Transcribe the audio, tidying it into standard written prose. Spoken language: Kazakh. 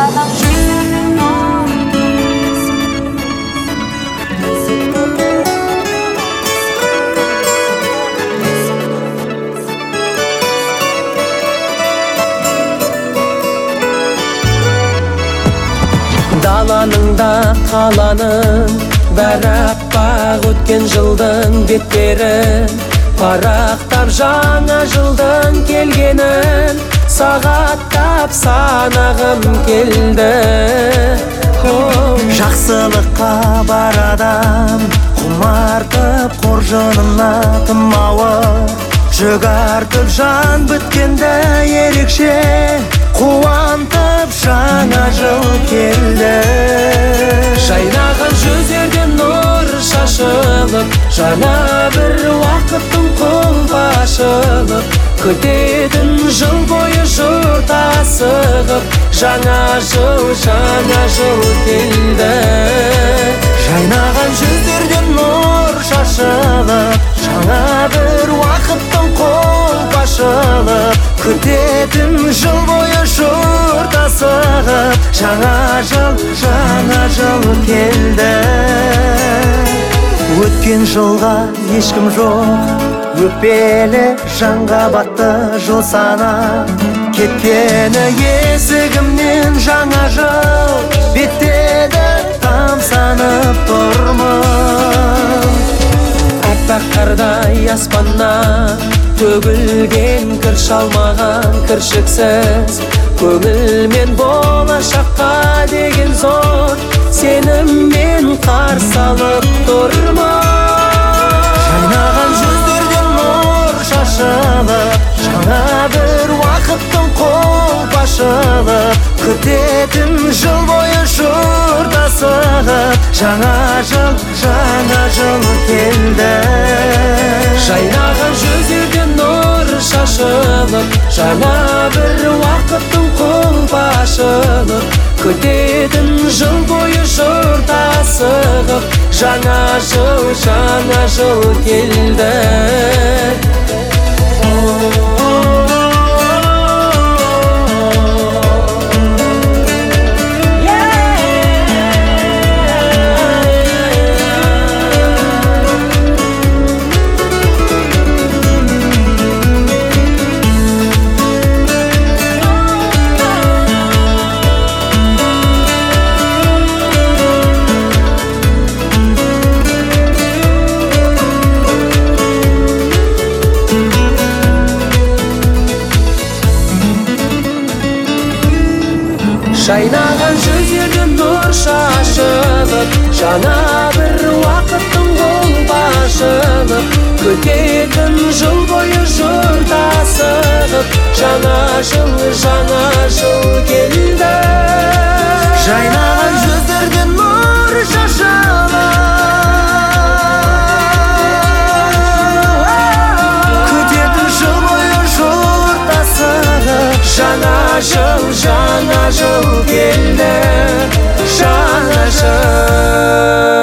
Даланың да қаланың бәрі аппақ, өткен жылдың беттерін парақтап, жаңа жылдың келгенін сағаттап санағым келді. Жақсылыққа бар адам құмартып, қоржынына тым ауыр жүк артып, жан біткенді ерекше қуантып, жаңа жыл келді. Жайнаған жүздерден нұр шашылып, жаңа бір уақыттың құлпы ашылып, күтетін жыл бойы жұрт асығып, жаңа жыл келді. Жайнаған жүздерден нұр шашылып, жаңа бір уақыттың құлпы ашылып, күтетін жыл бойы жұрт асығып, жаңа жыл келді. Өткен жылға ешкім жоқ, өкпелі жанға батты жыл сана. Кеткені есігімнен жаңа жыл, беттеді тамсанып тұрмын. Аппақ қардай аспаннан төгілген кір шалмаған кіршіксіз, көңілмен болашаққа деген зор сеніммен қарсы алып тұрмын. Жайнаған жүздерден нұр шашылып, жаңа бір уақыттың құлпы ашылып, күтетін жыл бойы жұрт асығып, жаңа жыл келді. Жайнаған жүздерден нұр шашылып, жаңа бір уақыттың құлпы ашылып, күтетін жыл бойы жұрт асығып, жаңа жыл келді. Жайнаған жүздерден нұр шашылып, жаңа бір уақыттың құлпы ашылып, күтетін жыл бойы жұрт асығып, жаңа жыл келді. Жайнаған жүздерден нұр шашылып, күтетін жыл бойы жұрт асығып, жаңа жыл келді. Жаңа жыл